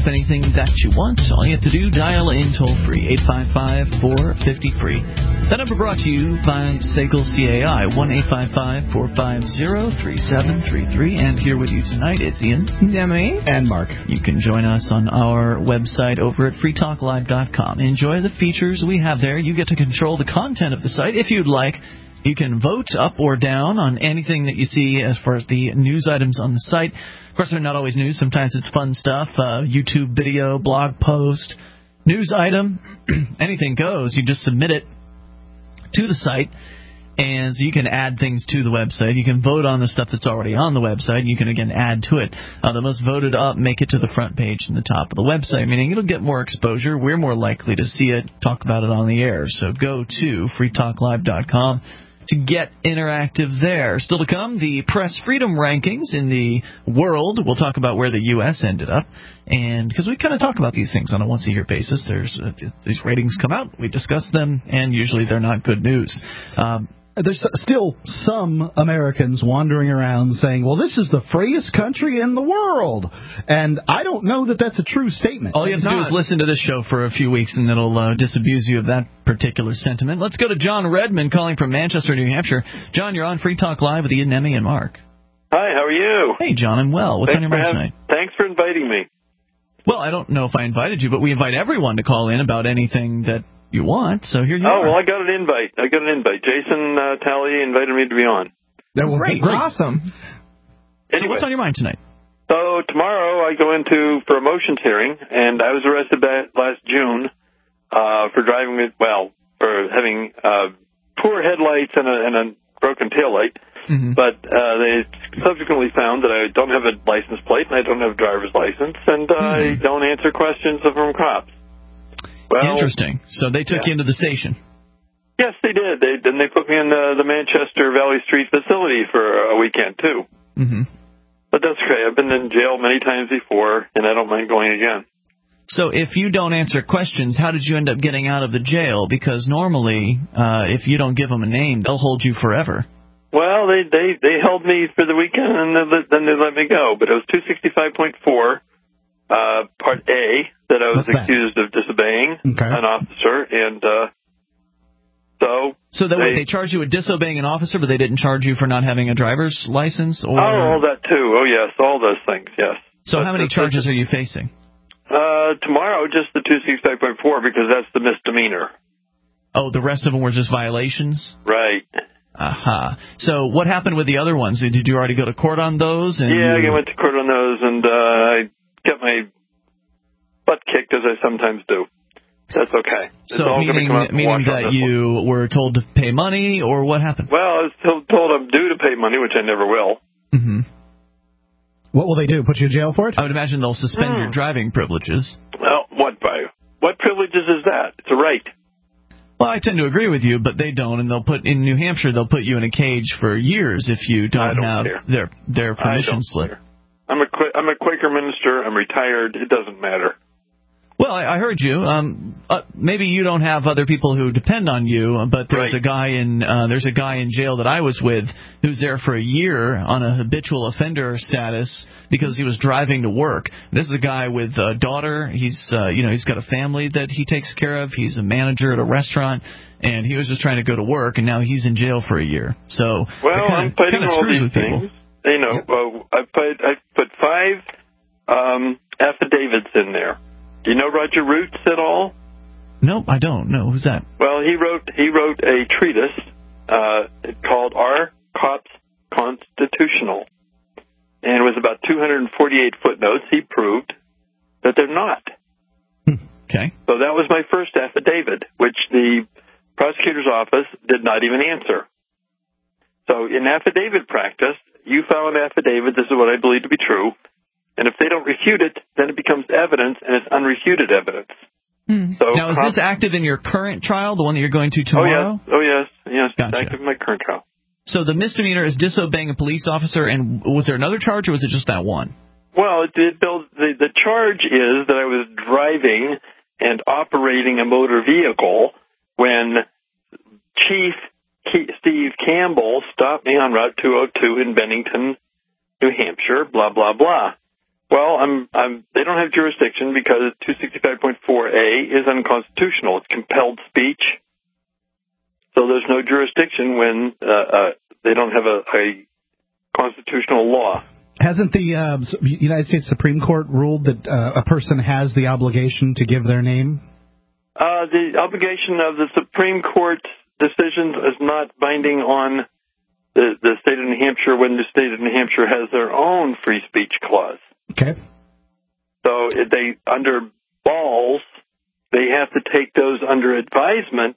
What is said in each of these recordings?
with anything that you want. All you have to do, dial in toll-free, 855-450-FREE. That number brought to you by SACL CAI, 1-855-450-3733. And here with you tonight, it's Ian. Demi. And Mark. You can join us on our website over at freetalklive.com. Enjoy the features we have there. You get to control the content of the site if you'd like. You can vote up or down on anything that you see as far as the news items on the site. Of course, they're not always news. Sometimes it's fun stuff, YouTube video, blog post, news item, anything goes. You just submit it to the site, and so you can add things to the website. You can vote on the stuff that's already on the website. You can, again, add to it. The most voted up make it to the front page and the top of the website, meaning it'll get more exposure. We're more likely to see it, talk about it on the air. So go to freetalklive.com to get interactive there. Still to come, the press freedom rankings in the world. We'll talk about where the U.S. ended up, and because we kind of talk about these things on a once-a-year basis. There's these ratings come out, we discuss them, and usually they're not good news. There's still some Americans wandering around saying, well, this is the freest country in the world. And I don't know that that's a true statement. All you have to do is listen to this show for a few weeks, and it'll disabuse you of that particular sentiment. Let's go to John Redmond calling from Manchester, New Hampshire. John, you're on Free Talk Live with Ian, Emmy, and Mark. Hi, how are you? Hey, John, I'm well. What's on your mind tonight? Thanks for inviting me. Well, I don't know if I invited you, but we invite everyone to call in about anything that you want, so here you are. Oh, well, I got an invite. Jason Talley invited me to be on. Great. Awesome. Anyway, so what's on your mind tonight? So tomorrow I go into for a motions hearing, and I was arrested last June for driving for having poor headlights and a broken taillight. Mm-hmm. But they subsequently found that I don't have a license plate and I don't have a driver's license, and I don't answer questions from cops. Well, interesting. So they took you into the station. Yes, they did. They put me in the Manchester Valley Street facility for a weekend, too. Mm-hmm. But that's okay. I've been in jail many times before, and I don't mind going again. So if you don't answer questions, how did you end up getting out of the jail? Because normally, if you don't give them a name, they'll hold you forever. Well, they held me for the weekend, and then they let me go. But it was 265.4. Part A, that I was accused of disobeying an officer, and So they charged you with disobeying an officer, but they didn't charge you for not having a driver's license? Or... Oh, all that too. Oh, yes, all those things, yes. So how many charges are you facing? Tomorrow, just the 265.4, because that's the misdemeanor. Oh, the rest of them were just violations? Right. Aha. So what happened with the other ones? Did you already go to court on those? Yeah, I went to court on those, and I got my butt kicked, as I sometimes do. That's okay. So meaning that you were told to pay money, or what happened? Well, I was told I'm due to pay money, which I never will. Mm-hmm. What will they do, put you in jail for it? I would imagine they'll suspend your driving privileges. Well, what privileges is that? It's a right. Well, I tend to agree with you, but they don't, and in New Hampshire, they'll put you in a cage for years if you don't have their permission slip. Care. I'm a Quaker minister. I'm retired. It doesn't matter. Well, I heard you. Maybe you don't have other people who depend on you, but there's a guy in jail that I was with who's there for a year on a habitual offender status because he was driving to work. This is a guy with a daughter. He's got a family that he takes care of. He's a manager at a restaurant, and he was just trying to go to work, and now he's in jail for a year. So I'm fighting all these things. You know, I put 5 affidavits in there. Do you know Roger Roots at all? No, I don't. No, who's that? Well, he wrote a treatise called Are Cops Constitutional? And it was about 248 footnotes. He proved that they're not. Okay. So that was my first affidavit, which the prosecutor's office did not even answer. So in affidavit practice, you file an affidavit, this is what I believe to be true, and if they don't refute it, then it becomes evidence, and it's unrefuted evidence. So now, is this active in your current trial, the one that you're going to tomorrow? Oh, yes. Gotcha. It's active in my current trial. So the misdemeanor is disobeying a police officer, and was there another charge, or was it just that one? Well, the charge is that I was driving and operating a motor vehicle when Chief Steve Campbell stopped me on Route 202 in Bennington, New Hampshire, blah, blah, blah. Well, they don't have jurisdiction because 265.4a is unconstitutional. It's compelled speech. So there's no jurisdiction when they don't have a constitutional law. Hasn't the United States Supreme Court ruled that a person has the obligation to give their name? The obligation of the Supreme Court decisions is not binding on the state of New Hampshire when the state of New Hampshire has their own free speech clause. Okay. So under Balls, they have to take those under advisement,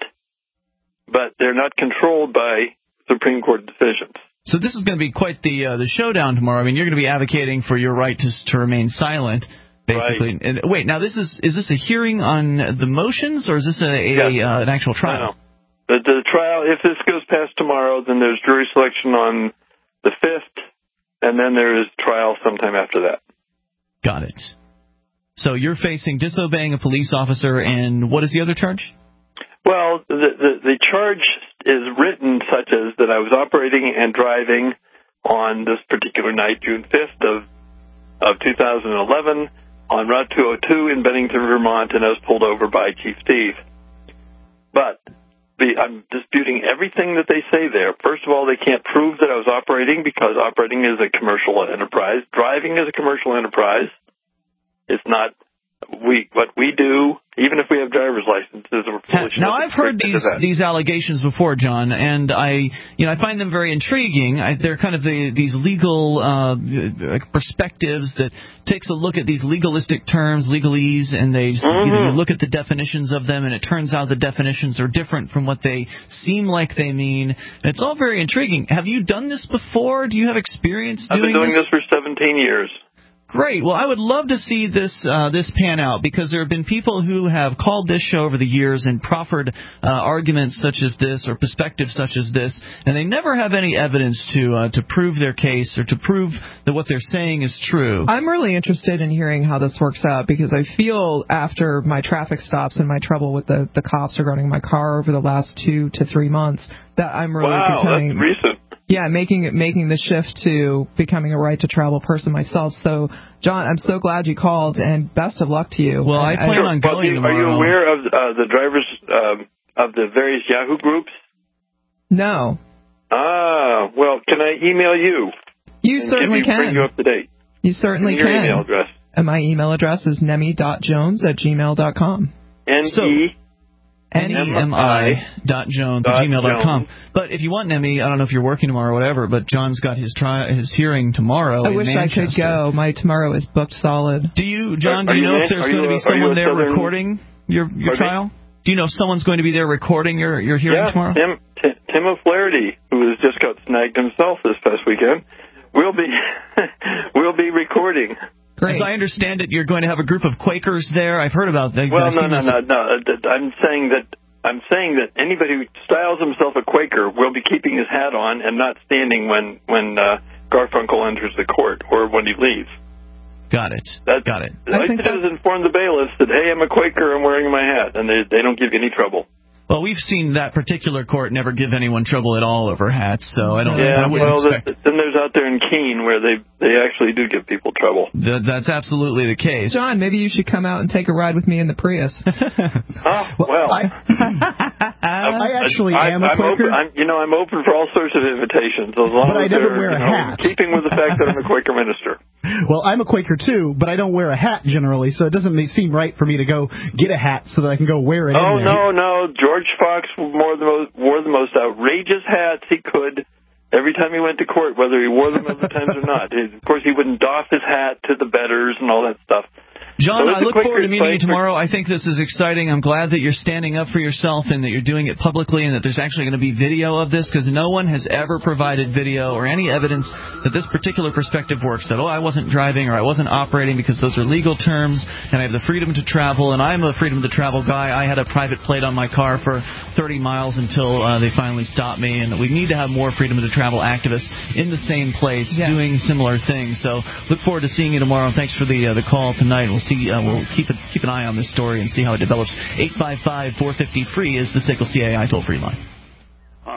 but they're not controlled by Supreme Court decisions. So this is going to be quite the showdown tomorrow. I mean, you're going to be advocating for your right to remain silent, basically. Right. And wait, now is this a hearing on the motions, or is this an actual trial? No. The trial, if this goes past tomorrow, then there's jury selection on the 5th, and then there is trial sometime after that. Got it. So you're facing disobeying a police officer, and what is the other charge? Well, the charge is written such as that I was operating and driving on this particular night, June 5th of 2011, on Route 202 in Bennington, Vermont, and I was pulled over by Chief Steve. But I'm disputing everything that they say there. First of all, they can't prove that I was operating because operating is a commercial enterprise. Driving is a commercial enterprise. It's not what we do, even if we have driver's licenses. Now, I've heard these allegations before, John, and I find them very intriguing. They're kind of these legal perspectives that takes a look at these legalistic terms, legalese, and they you look at the definitions of them, and it turns out the definitions are different from what they seem like they mean. And it's all very intriguing. Have you done this before? Do you have experience doing this? I've been doing this for 17 years. Great. Well, I would love to see this pan out, because there have been people who have called this show over the years and proffered arguments such as this or perspectives such as this, and they never have any evidence to prove their case or to prove that what they're saying is true. I'm really interested in hearing how this works out, because I feel after my traffic stops and my trouble with the cops regarding my car over the last 2 to 3 months that I'm really becoming... That's recent. Yeah, making the shift to becoming a right-to-travel person myself. So, John, I'm so glad you called, and best of luck to you. Well, I plan on going tomorrow. Are you aware of the drivers of the various Yahoo groups? No. Ah, well, can I email you? You certainly can. Bring you up to date. You certainly can. Your email address. And my email address is nemi.jones@gmail.com. NEMI.jones@gmail.com. But if you want Nemi, I don't know if you're working tomorrow or whatever, but John's got his hearing tomorrow. I wish Manchester. I could go. My tomorrow is booked solid. Do you, John? Do you know if there's going to be someone there recording your trial? Do you know if someone's going to be there recording your hearing tomorrow? Tim O'Flaherty, who has just got snagged himself this past weekend, will be recording. Great. As I understand it, you're going to have a group of Quakers there. I've heard about that. Well, no. I'm saying that anybody who styles himself a Quaker will be keeping his hat on and not standing when Garfunkel enters the court or when he leaves. Got it. Got it. I think that has informed the bailiffs that, hey, I'm a Quaker, I'm wearing my hat, and they don't give you any trouble. Well, we've seen that particular court never give anyone trouble at all over hats, so I don't. Yeah, I wouldn't expect. Then there's out there in Keene where they actually do give people trouble. That's absolutely the case. John, maybe you should come out and take a ride with me in the Prius. I actually am a Quaker. I'm open for all sorts of invitations, as long as I never wear a hat. Keeping with the fact that I'm a Quaker minister. Well, I'm a Quaker too, but I don't wear a hat generally, so it doesn't seem right for me to go get a hat so that I can go wear it. Oh, no. George Fox wore the most outrageous hats he could every time he went to court, whether he wore them other times or not. Of course, he wouldn't doff his hat to the betters and all that stuff. John, I look forward to meeting you tomorrow. I think this is exciting. I'm glad that you're standing up for yourself and that you're doing it publicly and that there's actually going to be video of this, because no one has ever provided video or any evidence that this particular perspective works, that, I wasn't driving or I wasn't operating, because those are legal terms and I have the freedom to travel, and I'm a freedom to travel guy. I had a private plate on my car for 30 miles until they finally stopped me, and we need to have more freedom to travel activists in the same place doing similar things. So look forward to seeing you tomorrow. Thanks for the call tonight. We'll keep an eye on this story and see how it develops. 855-450-FREE is the SACL CAI toll-free line. Hi, I'm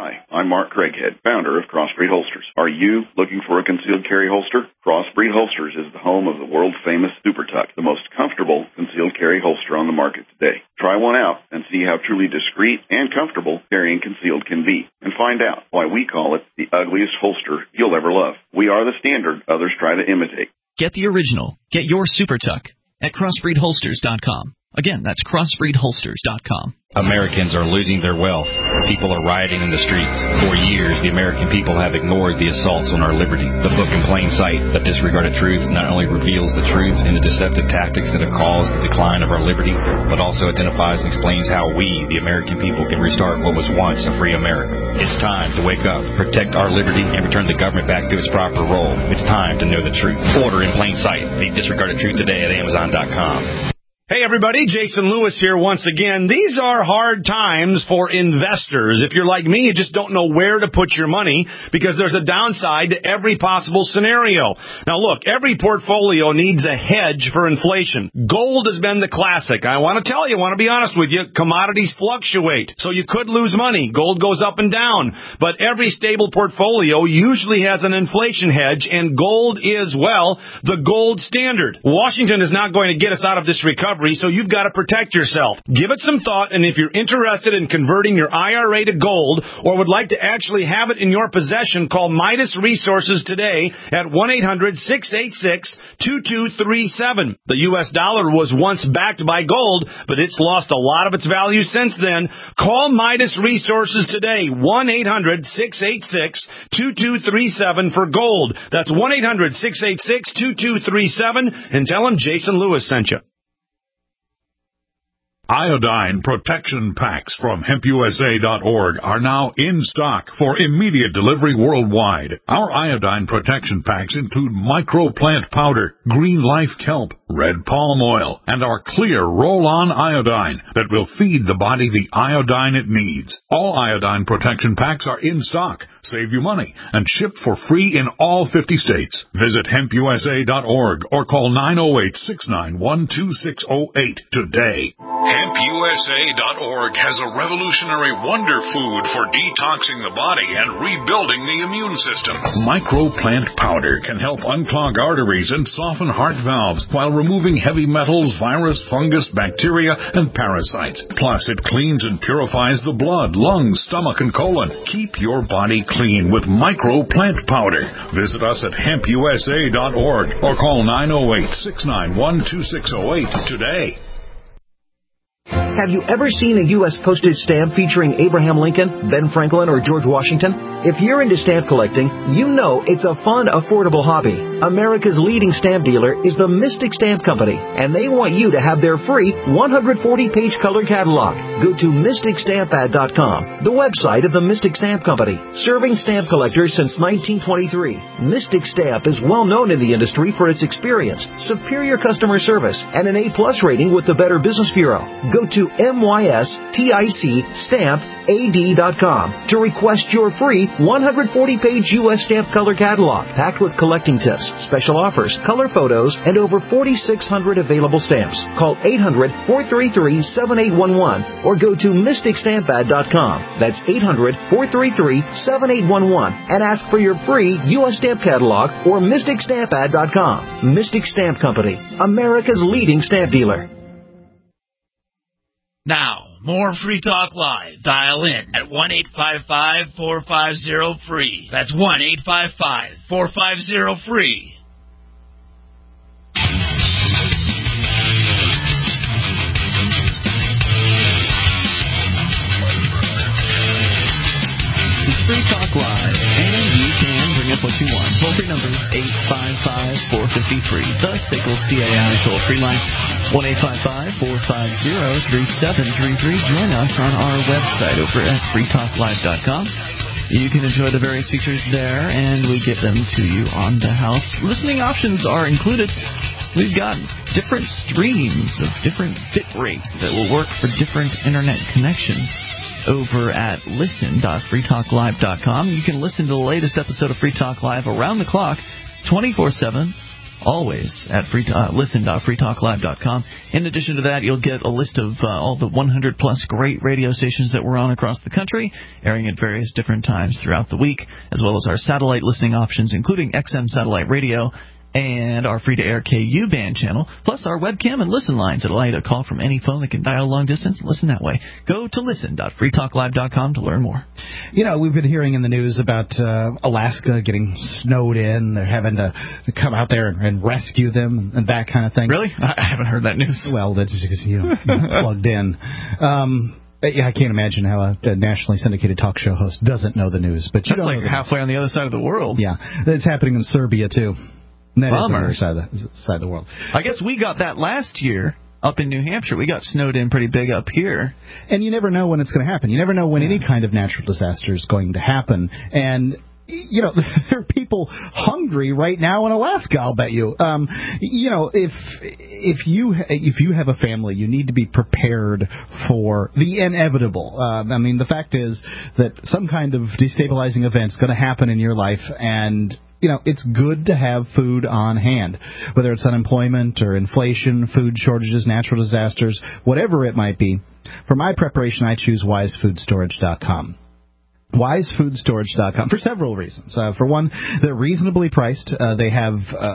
Mark Craighead, founder of Crossbreed Holsters. Are you looking for a concealed carry holster? Crossbreed Holsters is the home of the world-famous Super Tuck, the most comfortable concealed carry holster on the market today. Try one out and see how truly discreet and comfortable carrying concealed can be, and find out why we call it the ugliest holster you'll ever love. We are the standard others try to imitate. Get the original. Get your Super Tuck at crossbreedholsters.com. Again, that's crossbreedholsters.com. Americans are losing their wealth. People are rioting in the streets. For years, the American people have ignored the assaults on our liberty. The book In Plain Sight, The Disregarded Truth, not only reveals the truths and the deceptive tactics that have caused the decline of our liberty, but also identifies and explains how we, the American people, can restart what was once a free America. It's time to wake up, protect our liberty, and return the government back to its proper role. It's time to know the truth. Order In Plain Sight, The Disregarded Truth today at Amazon.com. Hey everybody, Jason Lewis here once again. These are hard times for investors. If you're like me, you just don't know where to put your money because there's a downside to every possible scenario. Now look, every portfolio needs a hedge for inflation. Gold has been the classic. I want to be honest with you, commodities fluctuate, so you could lose money. Gold goes up and down, but every stable portfolio usually has an inflation hedge, and gold is, well, the gold standard. Washington is not going to get us out of this recovery, so you've got to protect yourself. Give it some thought, and if you're interested in converting your IRA to gold or would like to actually have it in your possession, call Midas Resources today at 1-800-686-2237. The U.S. dollar was once backed by gold, but it's lost a lot of its value since then. Call Midas Resources today, 1-800-686-2237 for gold. That's 1-800-686-2237, and tell them Jason Lewis sent you. Iodine protection packs from HempUSA.org are now in stock for immediate delivery worldwide. Our iodine protection packs include microplant powder, green life kelp, red palm oil, and our clear roll-on iodine that will feed the body the iodine it needs. All iodine protection packs are in stock, save you money, and shipped for free in all 50 states. Visit HempUSA.org or call 908-691-2608 today. HempUSA.org has a revolutionary wonder food for detoxing the body and rebuilding the immune system. Microplant powder can help unclog arteries and soften heart valves while removing heavy metals, virus, fungus, bacteria, and parasites. Plus, it cleans and purifies the blood, lungs, stomach, and colon. Keep your body clean with Microplant powder. Visit us at HempUSA.org or call 908-691-2608 today. Have you ever seen a U.S. postage stamp featuring Abraham Lincoln, Ben Franklin, or George Washington? If you're into stamp collecting, you know it's a fun, affordable hobby. America's leading stamp dealer is the Mystic Stamp Company, and they want you to have their free 140-page color catalog. Go to MysticStampAd.com, the website of the Mystic Stamp Company, serving stamp collectors since 1923. Mystic Stamp is well known in the industry for its experience, superior customer service, and an A+ rating with the Better Business Bureau. Go to MysticStampAd.com to request your free 140-page U.S. stamp color catalog, packed with collecting tips, special offers, color photos, and over 4,600 available stamps. Call 800-433-7811 or go to MysticStampAd.com. That's 800-433-7811 and ask for your free U.S. stamp catalog or MysticStampAd.com. Mystic Stamp Company, America's leading stamp dealer. Now, more Free Talk Live. Dial in at 1-855-450-FREE. That's 1-855-450-FREE. This is Free Talk Live, and you can bring up what you want. Toll-free number 855-450-FREE. The SICKLE CAI toll-free line 1-855-450-3733. Join us on our website over at freetalklive.com. You can enjoy the various features there, and we get them to you on the house. Listening options are included. We've got different streams of different bit rates that will work for different internet connections over at listen.freetalklive.com. You can listen to the latest episode of Free Talk Live around the clock, 24/7, always at listen.freetalklive.com. In addition to that, you'll get a list of all the 100-plus great radio stations that we're on across the country, airing at various different times throughout the week, as well as our satellite listening options, including XM satellite radio, and our free-to-air KU band channel, plus our webcam and listen lines that allow you to call from any phone that can dial long distance and listen that way. Go to listen.freetalklive.com to learn more. You know, we've been hearing in the news about Alaska getting snowed in. They're having to come out there and rescue them and that kind of thing. Really? I haven't heard that news. Well, that's just because you're plugged in. Yeah, I can't imagine how a nationally syndicated talk show host doesn't know the news. But you That's don't like know halfway on the other side of the world. Yeah, it's happening in Serbia, too. And that is on the Bummer. other side of the world. I guess we got that last year up in New Hampshire. We got snowed in pretty big up here. And you never know when it's going to happen. You never know when any kind of natural disaster is going to happen. And, you know, there are people hungry right now in Alaska, I'll bet you. You know, if you have a family, you need to be prepared for the inevitable. I mean, the fact is that some kind of destabilizing event is going to happen in your life, and you know, it's good to have food on hand, whether it's unemployment or inflation, food shortages, natural disasters, whatever it might be. For my preparation, I choose wisefoodstorage.com. WiseFoodStorage.com for several reasons. For one, they're reasonably priced. They have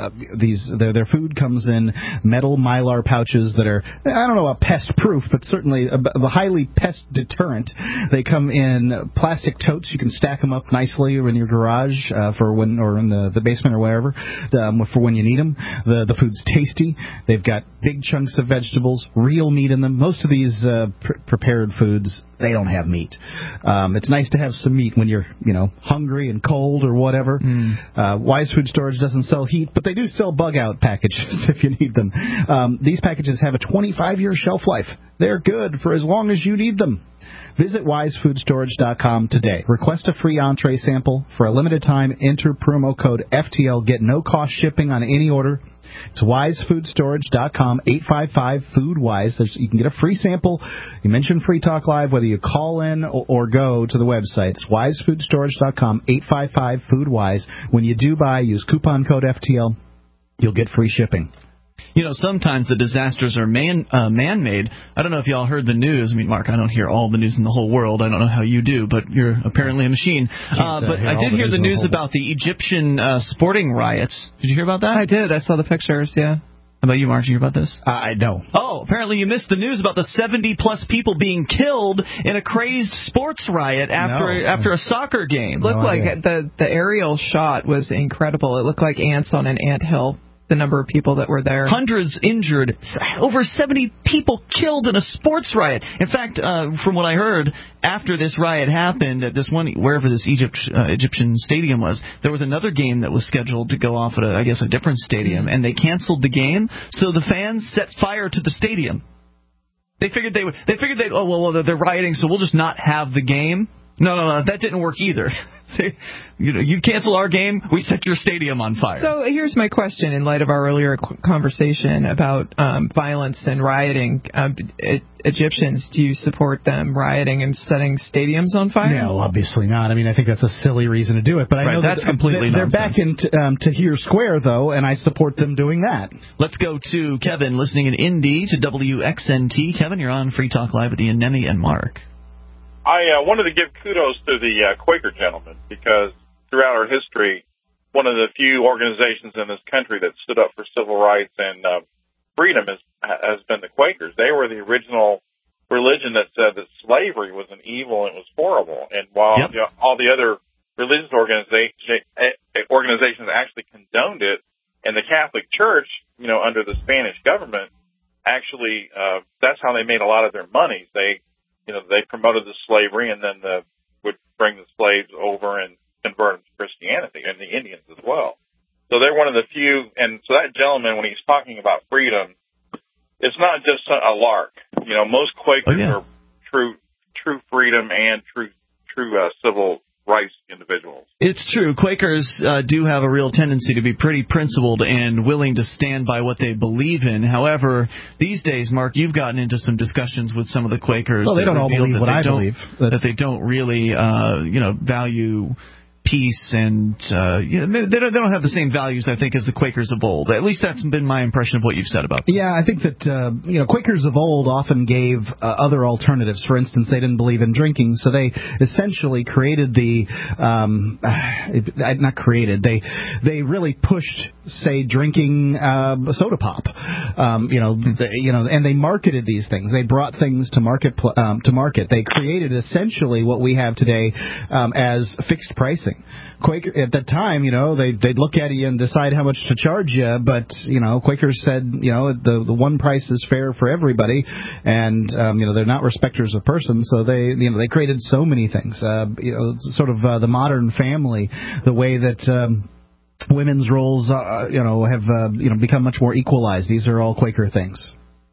their food comes in metal Mylar pouches that are, I don't know about pest proof, but certainly a highly pest deterrent. They come in plastic totes. You can stack them up nicely in your garage for when, or in the basement or wherever, for when you need them. The food's tasty. They've got big chunks of vegetables, real meat in them. Most of these prepared foods, they don't have meat. It's nice to have some meat when you're, you know, hungry and cold or whatever. Wise Food Storage doesn't sell heat, but they do sell bug-out packages if you need them. These packages have a 25-year shelf life. They're good for as long as you need them. Visit WiseFoodStorage.com today. Request a free entree sample. For a limited time, enter promo code FTL. Get no-cost shipping on any order. It's WiseFoodStorage.com, 855-FOOD-WISE. You can get a free sample. You mention Free Talk Live, whether you call in or go to the website. It's WiseFoodStorage.com, 855-FOOD-WISE. When you do buy, use coupon code FTL. You'll get free shipping. You know, sometimes the disasters are man-made. I don't know if y'all heard the news. I mean, Mark, I don't hear all the news in the whole world. I don't know how you do, but you're apparently a machine. But I did hear the news about the Egyptian sporting riots. Did you hear about that? I did. I saw the pictures, yeah. How about you, Mark? Did you hear about this? I know. Oh, apparently you missed the news about the 70-plus people being killed in a crazed sports riot after a soccer game. Looked like the aerial shot was incredible. It looked like ants on an anthill. The number of people that were there. Hundreds injured. Over 70 people killed in a sports riot. In fact, from what I heard, after this riot happened at this one, wherever this Egyptian stadium was, there was another game that was scheduled to go off at, a different stadium, and they canceled the game, so the fans set fire to the stadium. They figured they're rioting, so we'll just not have the game. No, that didn't work either. You cancel our game, we set your stadium on fire. So here's my question in light of our earlier conversation about violence and rioting. Egyptians, do you support them rioting and setting stadiums on fire? No, obviously not. I mean, I think that's a silly reason to do it. But I know that's completely they're back in Tahrir Square, though, and I support them doing that. Let's go to Kevin, listening in Indy to WXNT. Kevin, you're on Free Talk Live with Ian Nemi and Mark. I wanted to give kudos to the Quaker gentleman, because throughout our history, one of the few organizations in this country that stood up for civil rights and freedom has been the Quakers. They were the original religion that said that slavery was an evil and it was horrible. And while all the other religious organizations actually condoned it, and the Catholic Church, under the Spanish government, actually that's how they made a lot of their money. They promoted the slavery, and then would bring the slaves over and convert them to Christianity, and the Indians as well. So they're one of the few, and so that gentleman, when he's talking about freedom, it's not just a lark. Most Quakers are true freedom and true civil rights individuals. It's true. Quakers do have a real tendency to be pretty principled and willing to stand by what they believe in. However, these days, Mark, you've gotten into some discussions with some of the Quakers. Well, they don't all believe what I believe. That they don't really, value peace, and they don't have the same values, I think, as the Quakers of old. At least that's been my impression of what you've said about them. Yeah, I think that Quakers of old often gave other alternatives. For instance, they didn't believe in drinking, so they essentially created they really pushed, say, drinking soda pop. And they marketed these things. They brought things to market. They created essentially what we have today as fixed pricing. Quaker at that time, they'd look at you and decide how much to charge you, but Quakers said, the one price is fair for everybody, and they're not respecters of persons, so they created so many things. Sort of the modern family, the way that women's roles have become much more equalized. These are all Quaker things.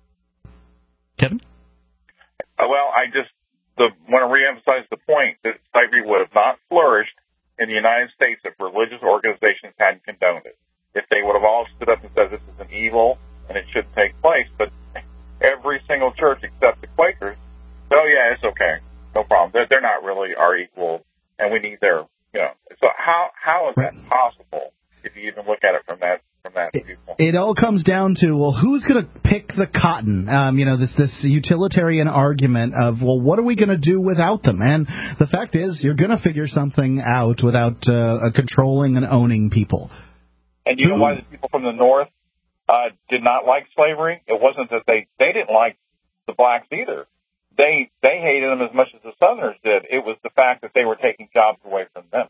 Kevin? Well, I just want to reemphasize the point that slavery would have not flourished in the United States if religious organizations hadn't condoned it. If they would have all stood up and said this is an evil and it shouldn't take place, but every single church except the Quakers, oh yeah, it's okay, no problem. They're not really our equal, and we need their, So how is that possible if you even look at it from that viewpoint? It all comes down to, well, who's going to pick the cotton? This utilitarian argument of, well, what are we going to do without them? And the fact is, you're going to figure something out without controlling and owning people. And you know why the people from the North did not like slavery? It wasn't that they didn't like the blacks either. They hated them as much as the Southerners did. It was the fact that they were taking jobs away from them.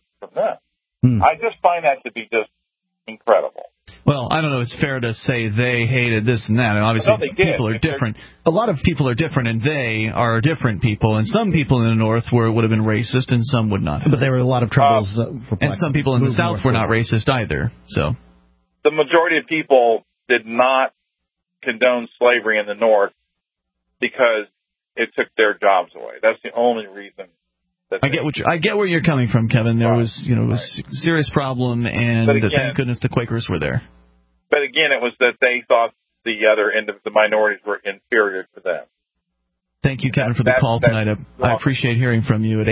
I just find that to be just incredible. Well, I don't know. It's fair to say they hated this and that. And obviously, people are different. A lot of people are different, and they are different people. And some people in the North would have been racist, and some would not. But there were a lot of troubles. And some people in the South were not racist either. So the majority of people did not condone slavery in the North because it took their jobs away. That's the only reason. I get where you're coming from, Kevin. There was, a serious problem, and thank goodness the Quakers were there. But again, it was that they thought the other end of the minorities were inferior to them. Thank you, Kevin, for the call tonight. I appreciate hearing from you at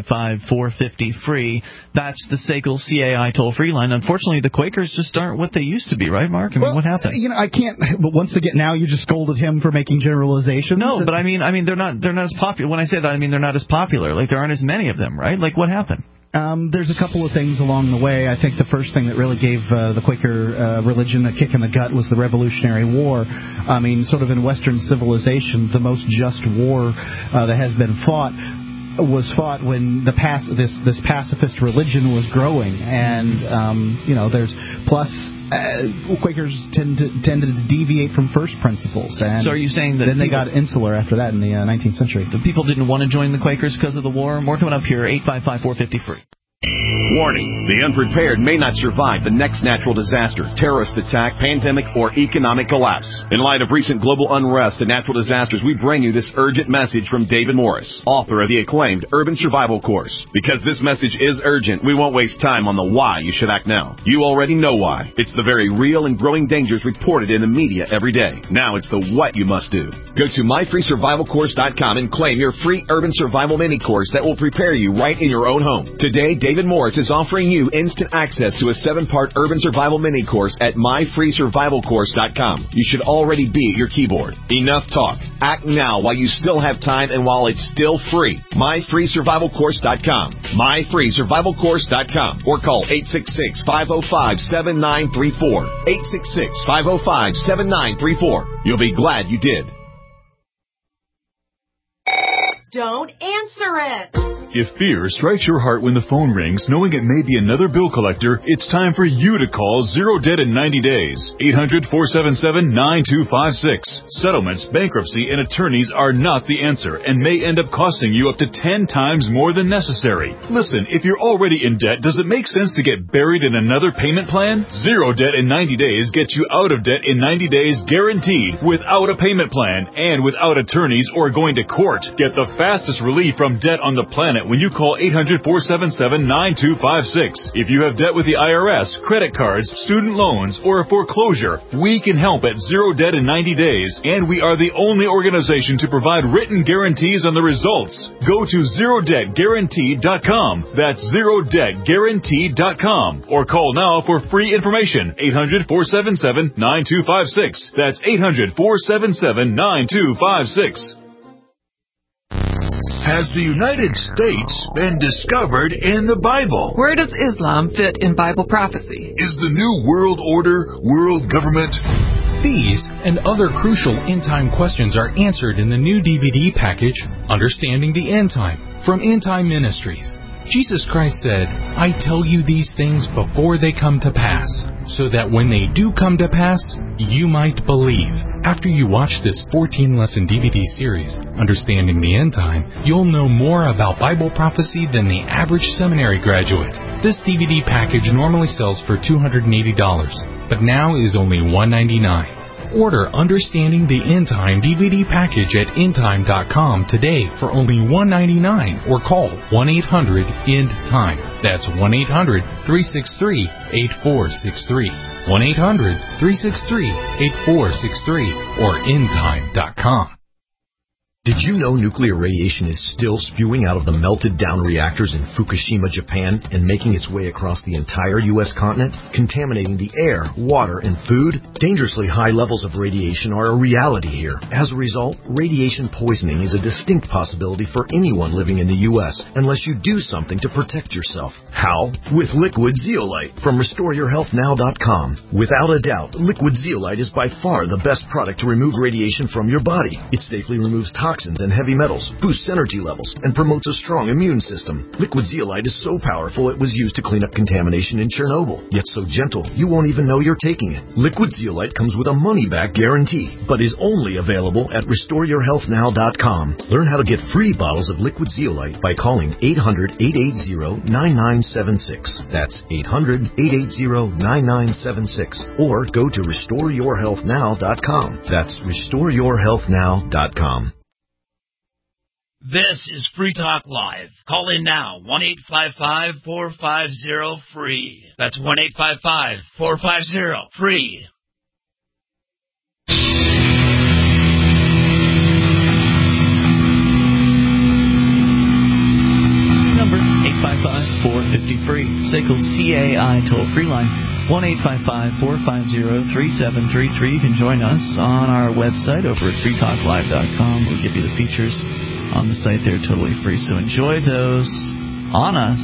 855-450-FREE. That's the SACL CAI toll-free line. Unfortunately, the Quakers just aren't what they used to be, right, Mark? I mean, what happened? I can't. But once again, now you just scolded him for making generalizations. No, but I mean, they're not as popular. When I say that, I mean they're not as popular. Like, there aren't as many of them, right? Like, what happened? There's a couple of things along the way. I think the first thing that really gave the Quaker religion a kick in the gut was the Revolutionary War. I mean, sort of in Western civilization, the most just war that has been fought was fought when this pacifist religion was growing, and there's plus. Quakers tended to deviate from first principles. And so are you saying that then they got insular after that in the 19th century? The people didn't want to join the Quakers because of the war? More coming up here, 855-450-FREE. Warning, the unprepared may not survive the next natural disaster, terrorist attack, pandemic, or economic collapse. In light of recent global unrest and natural disasters, we bring you this urgent message from David Morris, author of the acclaimed Urban Survival Course. Because this message is urgent, we won't waste time on the why you should act now. You already know why. It's the very real and growing dangers reported in the media every day. Now it's the what you must do. Go to myfreesurvivalcourse.com and claim your free Urban Survival Mini Course that will prepare you right in your own home. Today, David Morris is offering you instant access to a 7-part Urban Survival Mini Course at myfreesurvivalcourse.com. You should already be at your keyboard. Enough talk. Act now while you still have time and while it's still free. myfreesurvivalcourse.com. myfreesurvivalcourse.com or call 866-505-7934. 866-505-7934. You'll be glad you did. Don't answer it. If fear strikes your heart when the phone rings, knowing it may be another bill collector, it's time for you to call Zero Debt in 90 Days. 800-477-9256. Settlements, bankruptcy, and attorneys are not the answer and may end up costing you up to 10 times more than necessary. Listen, if you're already in debt, does it make sense to get buried in another payment plan? Zero Debt in 90 Days gets you out of debt in 90 days guaranteed, without a payment plan and without attorneys or going to court. Get the fastest relief from debt on the planet it when you call 800-477-9256. If you have debt with the IRS, credit cards, student loans, or a foreclosure, we can help at Zero Debt in 90 days, and we are the only organization to provide written guarantees on the results. Go to ZeroDebtGuaranteed.com. That's ZeroDebtGuaranteed.com. Or call now for free information. 800-477-9256. That's 800-477-9256. Has the United States been discovered in the Bible? Where does Islam fit in Bible prophecy? Is the New World Order world government? These and other crucial end-time questions are answered in the new DVD package, Understanding the End Time, from End Time Ministries. Jesus Christ said, I tell you these things before they come to pass, so that when they do come to pass, you might believe. After you watch this 14-lesson DVD series, Understanding the End Time, you'll know more about Bible prophecy than the average seminary graduate. This DVD package normally sells for $280, but now is only $199. Order Understanding the End Time DVD package at endtime.com today for only $199 or call 1-800-END-TIME. That's 1-800-363-8463. 1-800-363-8463 or endtime.com. Did you know nuclear radiation is still spewing out of the melted down reactors in Fukushima, Japan, and making its way across the entire U.S. continent, contaminating the air, water, and food? Dangerously high levels of radiation are a reality here. As a result, radiation poisoning is a distinct possibility for anyone living in the U.S. unless you do something to protect yourself. How? With Liquid Zeolite from RestoreYourHealthNow.com. Without a doubt, Liquid Zeolite is by far the best product to remove radiation from your body. It safely removes toxins and heavy metals, boosts energy levels, and promotes a strong immune system. Liquid Zeolite is so powerful it was used to clean up contamination in Chernobyl, yet so gentle you won't even know you're taking it. Liquid Zeolite comes with a money-back guarantee, but is only available at RestoreYourHealthNow.com. Learn how to get free bottles of Liquid Zeolite by calling 800-880-9976. That's 800-880-9976. Or go to RestoreYourHealthNow.com. That's RestoreYourHealthNow.com. This is Free Talk Live. Call in now, 1-855-450-FREE. That's 1-855-450-FREE. Number 855-450-FREE. SACL's CAI toll-free line, 1-855-450-3733. You can join us on our website over at freetalklive.com. We'll give you the features on the site there, totally free. So enjoy those on us,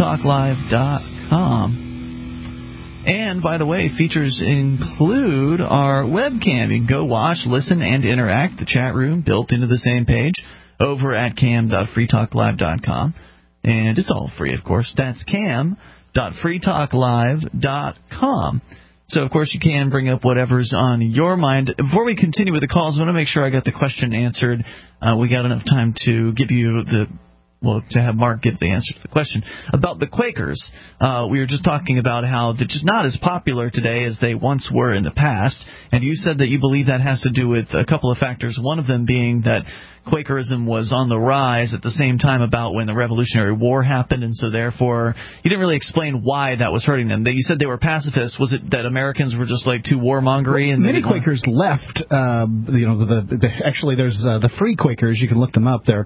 freetalklive.com. And, by the way, features include our webcam. You can go watch, listen, and interact. The chat room built into the same page over at cam.freetalklive.com. And it's all free, of course. That's cam.freetalklive.com. So, of course, you can bring up whatever's on your mind. Before we continue with the calls, I want to make sure I got the question answered. We got enough time to give you to have Mark give the answer to the question about the Quakers. We were just talking about how they're just not as popular today as they once were in the past, and you said that you believe that has to do with a couple of factors, one of them being that Quakerism was on the rise at the same time about when the Revolutionary War happened, and so therefore you didn't really explain why that was hurting them. You said they were pacifists. Was it that Americans were just like too warmongery? And many Quakers left. Actually, there's the Free Quakers. You can look them up. They're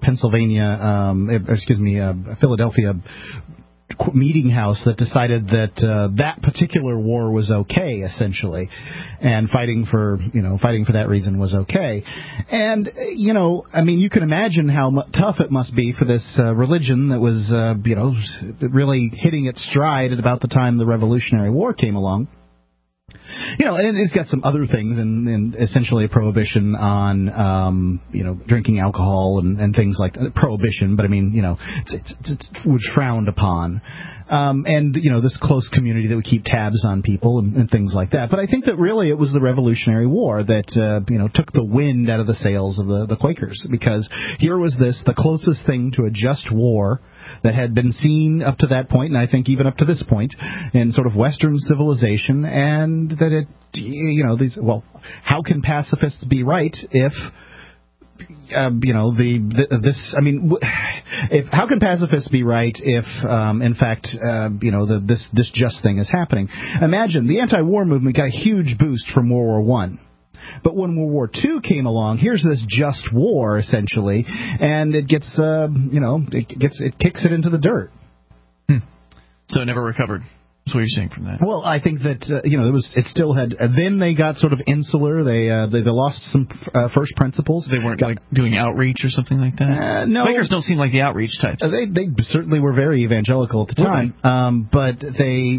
Philadelphia meeting house that decided that that particular war was okay, essentially, and fighting for that reason was okay. And you can imagine how tough it must be for this religion that was really hitting its stride at about the time the Revolutionary War came along. And it's got some other things, and essentially a prohibition on, drinking alcohol and things like that. Prohibition, but it was frowned upon. And this close community that would keep tabs on people and things like that. But I think that really it was the Revolutionary War that, took the wind out of the sails of the Quakers, because here was the closest thing to a just war that had been seen up to that point, and I think even up to this point, in sort of Western civilization, and that how can pacifists be right if how can pacifists be right if, in fact, this just thing is happening? Imagine the anti-war movement got a huge boost from World War I. But when World War II came along, here's this just war essentially, and it gets, it kicks it into the dirt. So it never recovered. That's what you're saying from that. Well, I think that it still had. Then they got sort of insular. They lost some first principles. They weren't doing outreach or something like that. No, Quakers don't seem like the outreach types. They certainly were very evangelical at the time. But they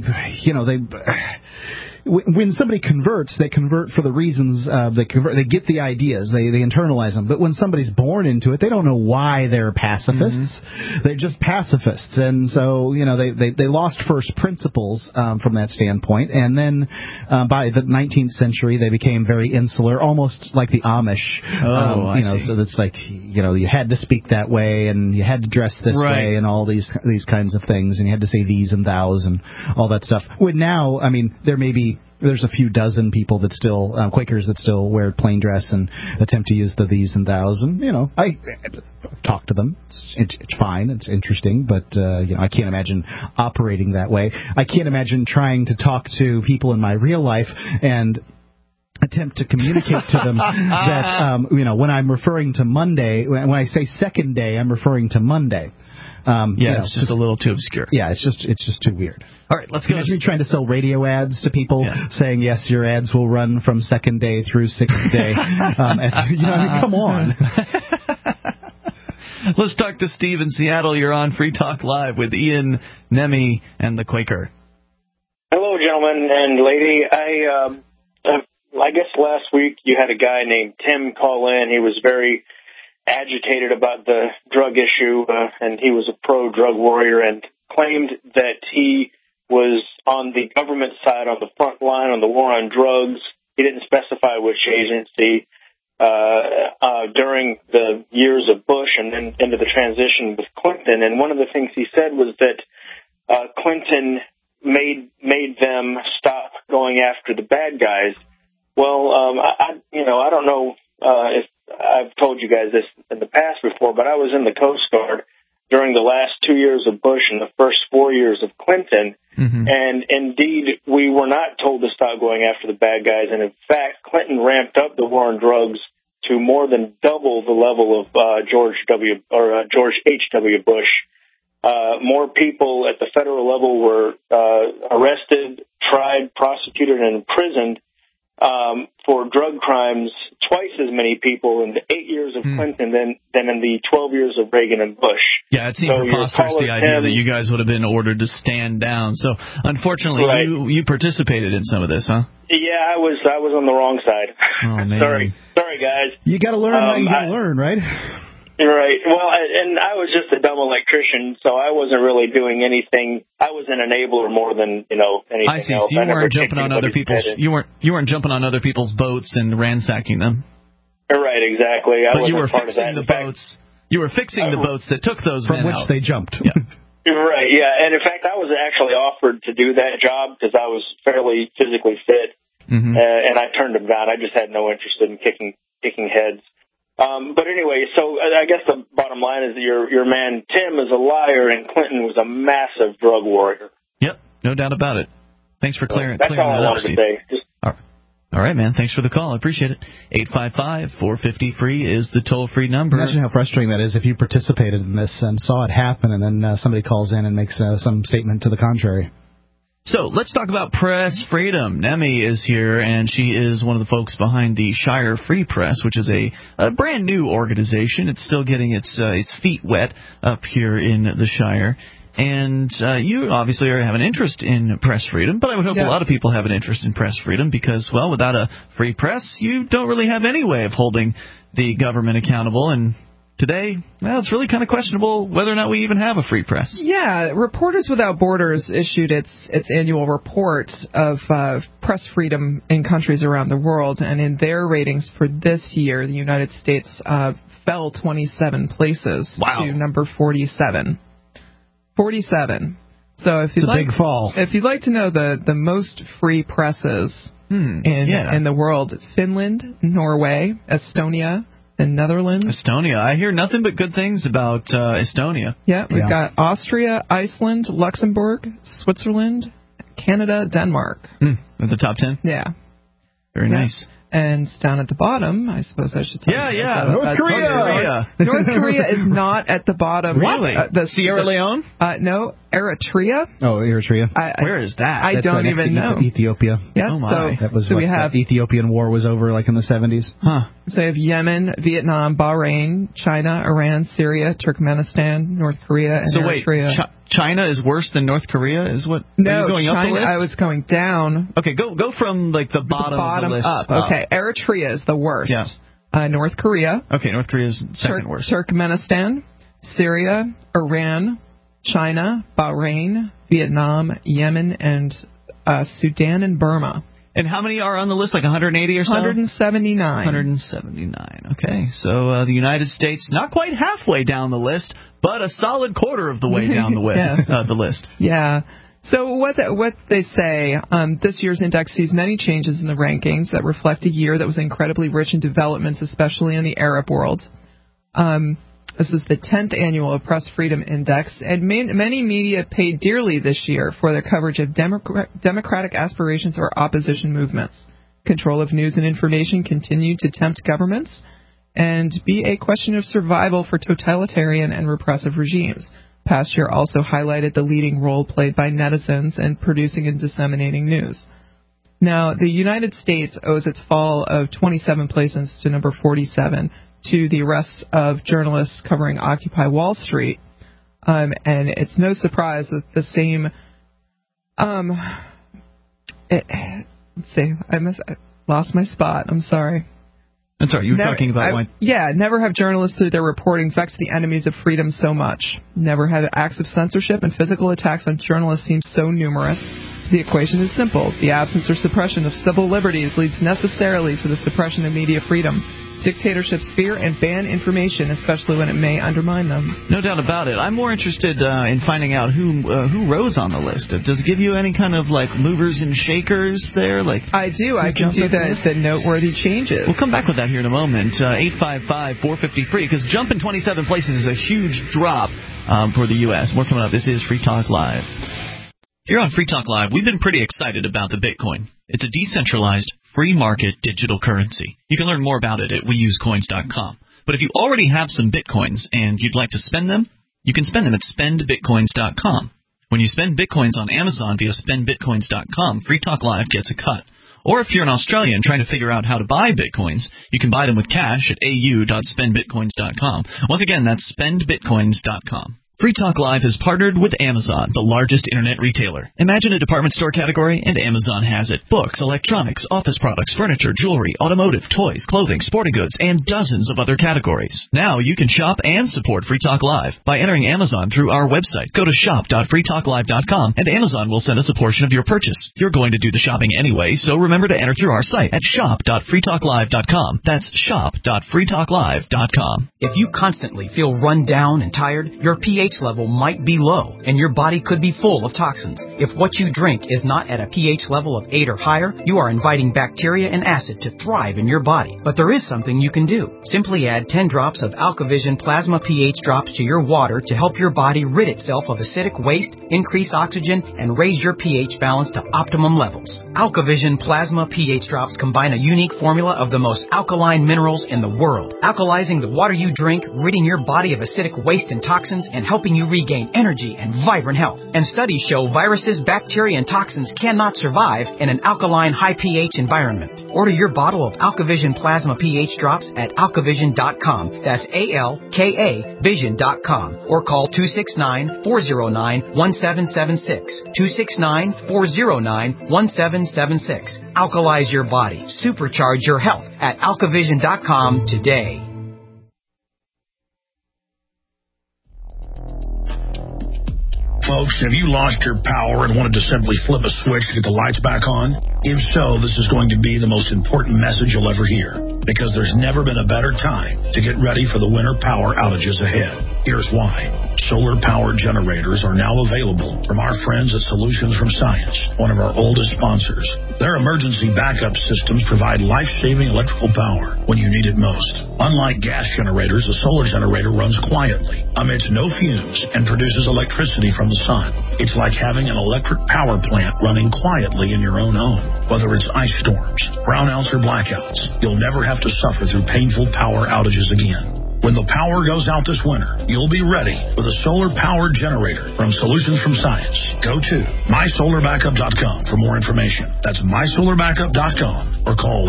when somebody converts, they convert for the reasons they get the ideas, they internalize them. But when somebody's born into it, they don't know why they're pacifists. They're just pacifists, and so they lost first principles from that standpoint. And then by the 19th century, they became very insular, almost like the Amish. I see. So it's like you had to speak that way, and you had to dress this way, and all these kinds of things, and you had to say these and thous and all that stuff. When now, I mean, there's a few dozen people that still, Quakers that still wear plain dress and attempt to use the these and thous, and I talk to them. It's fine, it's interesting, but I can't imagine operating that way. I can't imagine trying to talk to people in my real life and attempt to communicate to them that when I'm referring to Monday, when I say second day, I'm referring to Monday. It's just a little too obscure. Yeah, it's just too weird. All right, let's go. Imagine trying to sell radio ads to people saying, yes, your ads will run from second day through sixth day. Come on. Let's talk to Steve in Seattle. You're on Free Talk Live with Ian, Nemi, and the Quaker. Hello, gentlemen and lady. I guess last week you had a guy named Tim call in. He was very agitated about the drug issue, and he was a pro-drug warrior and claimed that he was on the government side, on the front line, on the war on drugs. He didn't specify which agency during the years of Bush and then into the transition with Clinton. And one of the things he said was that Clinton made them stop going after the bad guys. Well, I don't know if I've told you guys this in the past before, but I was in the Coast Guard during the last 2 years of Bush and the first 4 years of Clinton. And indeed, we were not told to stop going after the bad guys. And in fact, Clinton ramped up the war on drugs to more than double the level of George H.W. Bush. More people at the federal level were arrested, tried, prosecuted, and imprisoned for drug crimes, twice as many people in the 8 years of Clinton than in the 12 years of Reagan and Bush. Yeah, it seems preposterous, the idea that you guys would have been ordered to stand down. So, unfortunately, you participated in some of this, huh? Yeah, I was on the wrong side. Oh, man. Sorry, guys. You got to learn how you got to learn, right? Right. Well, and I was just a dumb electrician, so I wasn't really doing anything. I was an enabler more than anything I see. else. So you weren't jumping on other people's. You weren't jumping on other people's boats and ransacking them. Right. Exactly. But you were fixing the boats. You were fixing the boats that took those from men which out. They jumped. Yeah. Right. Yeah. And in fact, I was actually offered to do that job because I was fairly physically fit, and I turned them down. I just had no interest in kicking heads. But anyway, so I guess the bottom line is that your man Tim is a liar, and Clinton was a massive drug warrior. Yep, no doubt about it. Thanks for clearing that up, Steve. That's all I wanted to say. All right, man. Thanks for the call. I appreciate it. 855-450-FREE is the toll-free number. Imagine how frustrating that is if you participated in this and saw it happen, and then somebody calls in and makes some statement to the contrary. So let's talk about press freedom. Nemi is here, and she is one of the folks behind the Shire Free Press, which is a brand new organization. It's still getting its feet wet up here in the Shire. And you obviously have an interest in press freedom, but I would hope a lot of people have an interest in press freedom because, well, without a free press, you don't really have any way of holding the government accountable. And today, well, it's really kind of questionable whether or not we even have a free press. Yeah, Reporters Without Borders issued its annual report of press freedom in countries around the world, and in their ratings for this year, the United States fell 27 places to number 47. 47. So if you'd big fall. If you'd like to know the most free presses in the world, it's Finland, Norway, Estonia, the Netherlands. Estonia. I hear nothing but good things about Estonia. Yeah, we've got Austria, Iceland, Luxembourg, Switzerland, Canada, Denmark. At the top 10? Yeah. Very nice. And down at the bottom, I suppose I should tell you. North Korea. North Korea is not at the bottom. Really? Sierra Leone? No, Eritrea. Oh, Eritrea. Where is that? I don't even know. Ethiopia. Yeah, oh my. That was so we have the Ethiopian War was over like in the 70s. So we have Yemen, Vietnam, Bahrain, China, Iran, Syria, Turkmenistan, North Korea, and Eritrea. Wait, China is worse than North Korea? Is what? No, are you going China, up the list? I was going down. Okay, go from like the bottom of the list up. Okay, Eritrea is the worst. Yeah. North Korea. Okay, North Korea is second worst. Turkmenistan, Syria, Iran, China, Bahrain, Vietnam, Yemen, and Sudan and Burma. And how many are on the list? Like 180 or so? 179. 179. Okay, so the United States, not quite halfway down the list, but a solid quarter of the way down the list. The list. Yeah. So what they say, this year's index sees many changes in the rankings that reflect a year that was incredibly rich in developments, especially in the Arab world. This is the 10th annual Press Freedom Index, and many media paid dearly this year for their coverage of democratic aspirations or opposition movements. Control of news and information continued to tempt governments and be a question of survival for totalitarian and repressive regimes. Past year also highlighted the leading role played by netizens in producing and disseminating news. Now, the United States owes its fall of 27 places to number 47 to the arrests of journalists covering Occupy Wall Street. And it's no surprise that the same... let's see, I lost my spot. I'm sorry. That's all right. You were talking about one. Yeah, never have journalists through their reporting vexed the enemies of freedom so much. Never have acts of censorship and physical attacks on journalists seem so numerous. The equation is simple. The absence or suppression of civil liberties leads necessarily to the suppression of media freedom. Dictatorships fear and ban information, especially when it may undermine them. No doubt about it. I'm more interested in finding out who rose on the list. Does it give you any kind of like movers and shakers there? Like I do. I can do the noteworthy changes. We'll come back with that here in a moment. 855-450-FREE, because jumping 27 places is a huge drop for the U.S. More coming up. This is Free Talk Live. Here on Free Talk Live, we've been pretty excited about the Bitcoin. It's a decentralized, free market digital currency. You can learn more about it at weusecoins.com. But if you already have some Bitcoins and you'd like to spend them, you can spend them at spendbitcoins.com. When you spend Bitcoins on Amazon via spendbitcoins.com, Free Talk Live gets a cut. Or if you're an Australian trying to figure out how to buy Bitcoins, you can buy them with cash at au.spendbitcoins.com. Once again, that's spendbitcoins.com. Free Talk Live has partnered with Amazon, the largest internet retailer. Imagine a department store category, and Amazon has it. Books, electronics, office products, furniture, jewelry, automotive, toys, clothing, sporting goods, and dozens of other categories. Now you can shop and support Free Talk Live by entering Amazon through our website. Go to shop.freetalklive.com, and Amazon will send us a portion of your purchase. You're going to do the shopping anyway, so remember to enter through our site at shop.freetalklive.com. That's shop.freetalklive.com. If you constantly feel run down and tired, your pH level might be low, and your body could be full of toxins. If what you drink is not at a pH level of 8 or higher, you are inviting bacteria and acid to thrive in your body. But there is something you can do. Simply add 10 drops of AlkaVision Plasma pH drops to your water to help your body rid itself of acidic waste, increase oxygen, and raise your pH balance to optimum levels. AlkaVision Plasma pH drops combine a unique formula of the most alkaline minerals in the world, alkalizing the water you drink, ridding your body of acidic waste and toxins, and helping you regain energy and vibrant health. And studies show viruses, bacteria, and toxins cannot survive in an alkaline, high pH environment. Order your bottle of AlkaVision Plasma pH drops at alkavision.com. That's ALKA Vision.com. Or call 269-409-1776. 269-409-1776. Alkalize your body. Supercharge your health at alkavision.com today. Folks, have you lost your power and wanted to simply flip a switch to get the lights back on? If so, this is going to be the most important message you'll ever hear, because there's never been a better time to get ready for the winter power outages ahead. Here's why. Solar power generators are now available from our friends at Solutions from Science, one of our oldest sponsors. Their emergency backup systems provide life-saving electrical power when you need it most. Unlike gas generators, a solar generator runs quietly, emits no fumes, and produces electricity from the sun. It's like having an electric power plant running quietly in your own home. Whether it's ice storms, brownouts, or blackouts, you'll never have to suffer through painful power outages again. When the power goes out this winter, you'll be ready with a solar-powered generator from Solutions from Science. Go to mysolarbackup.com for more information. That's mysolarbackup.com or call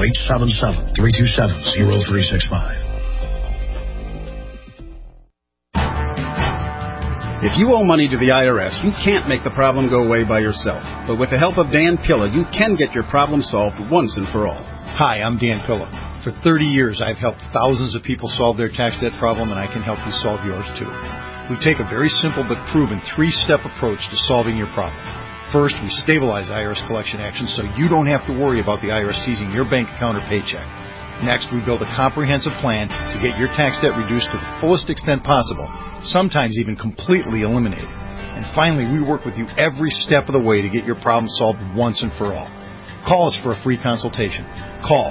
877-327-0365. If you owe money to the IRS, you can't make the problem go away by yourself. But with the help of Dan Pilla, you can get your problem solved once and for all. Hi, I'm Dan Pilla. For 30 years, I've helped thousands of people solve their tax debt problem, and I can help you solve yours, too. We take a very simple but proven three-step approach to solving your problem. First, we stabilize IRS collection actions so you don't have to worry about the IRS seizing your bank account or paycheck. Next, we build a comprehensive plan to get your tax debt reduced to the fullest extent possible, sometimes even completely eliminated. And finally, we work with you every step of the way to get your problem solved once and for all. Call us for a free consultation. Call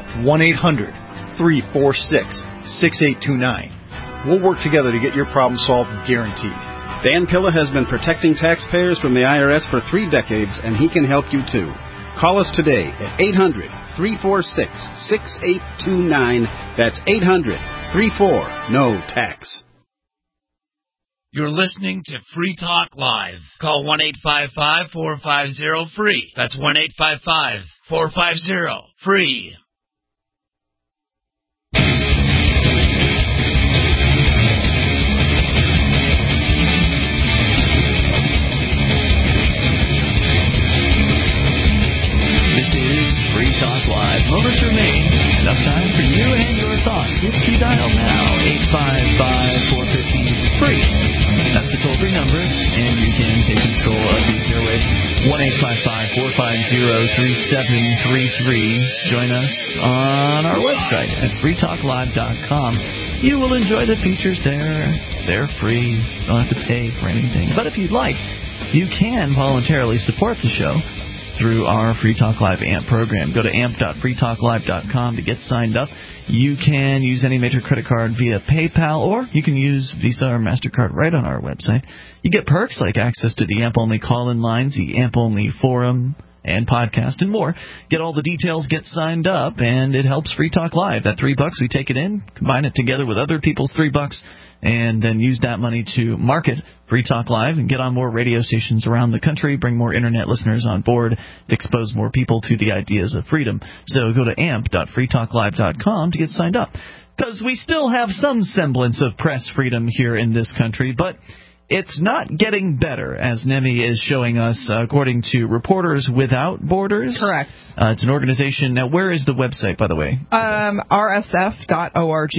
1-800-346-6829. We'll work together to get your problem solved, guaranteed. Dan Pilla has been protecting taxpayers from the IRS for 3 decades, and he can help you too. Call us today at 800-346-6829. That's 800-34-NO-TAX. You're listening to Free Talk Live. Call 1-855-450-FREE. That's 1-855-450-FREE. This is Free Talk Live. Moments remain. Enough time for you and your thoughts. Hit key dial now. 855-450-FREE. That's the toll-free number, and you can take control of these airwaves. 1-855-450-3733. Join us on our website at freetalklive.com. You will enjoy the features there. They're free. You don't have to pay for anything. But if you'd like, you can voluntarily support the show through our Free Talk Live AMP program. Go to amp.freetalklive.com to get signed up. You can use any major credit card via PayPal, or you can use Visa or MasterCard right on our website. You get perks like access to the AMP-only call-in lines, the AMP-only forum, and podcast, and more. Get all the details, get signed up, and it helps Free Talk Live. That $3, we take it in, combine it together with other people's $3, and then use that money to market Free Talk Live and get on more radio stations around the country, bring more Internet listeners on board, expose more people to the ideas of freedom. So go to amp.freetalklive.com to get signed up. Because we still have some semblance of press freedom here in this country, but it's not getting better, as Nemi is showing us, according to Reporters Without Borders. Correct. It's an organization. Now, where is the website, by the way? rsf.org.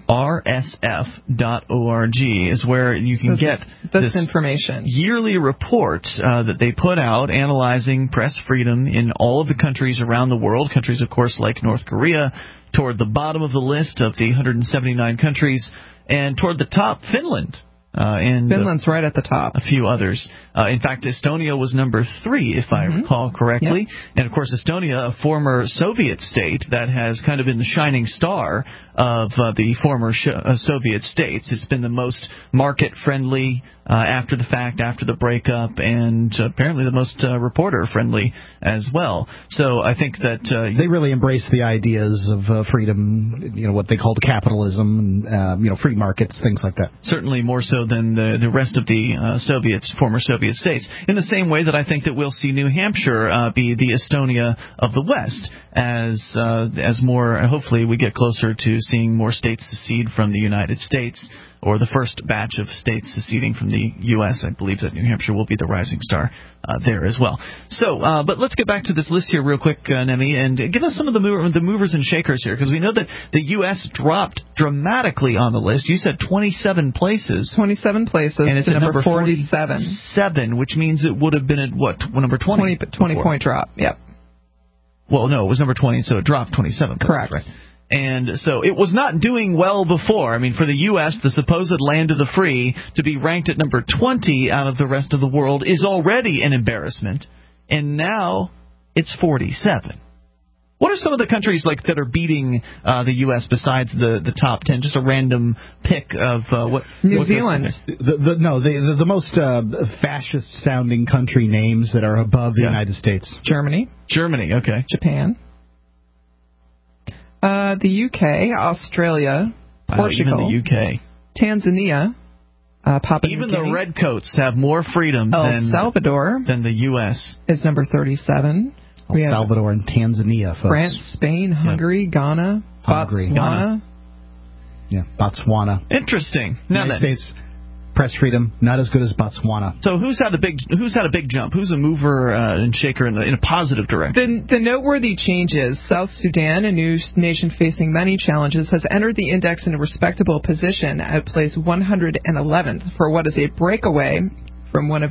rsf.org is where you can get this information. Yearly report that they put out analyzing press freedom in all of the countries around the world. Countries, of course, like North Korea, toward the bottom of the list of the 179 countries, and toward the top, Finland. And Finland's right at the top. A few others. In fact, Estonia was number 3, if I recall correctly. Yep. And, of course, Estonia, a former Soviet state that has kind of been the shining star of the former Soviet states. It's been the most market-friendly after the fact, after the breakup, and apparently the most reporter-friendly as well. So I think that they really embrace the ideas of freedom, what they called capitalism, and, free markets, things like that. Certainly more so than the rest of the former Soviet states. In the same way that I think that we'll see New Hampshire be the Estonia of the West, as more, hopefully, we get closer to seeing more states secede from the United States, or the first batch of states seceding from the U.S. I believe that New Hampshire will be the rising star there as well. So, but let's get back to this list here real quick, Nemi, and give us some of the movers and shakers here, because we know that the U.S. dropped dramatically on the list. You said 27 places. 27 places, and it's at number 47. Which means it would have been at, what, number 20? 20-point drop, yep. Well, no, it was number 20, so it dropped 27. Correct. Right. And so it was not doing well before. I mean, for the U.S., the supposed land of the free, to be ranked at number 20 out of the rest of the world is already an embarrassment. And now it's 47. What are some of the countries that are beating the U.S. besides the top 10? Just a random pick of what? New Zealand. The most fascist-sounding country names that are above the United States. Germany, okay. Japan, the UK, Australia, Portugal, even the UK, Tanzania, Papua Even New Guinea. the redcoats have more freedom El Salvador than the U.S. is number 37. El Salvador and Tanzania, folks. France, Spain, Hungary, Ghana, Botswana. Yeah, Botswana. Interesting. United States press freedom not as good as Botswana. So who's had a big jump? Who's a mover and shaker in a positive direction? The noteworthy change is South Sudan, a new nation facing many challenges, has entered the index in a respectable position at place 111th for what is a breakaway from one of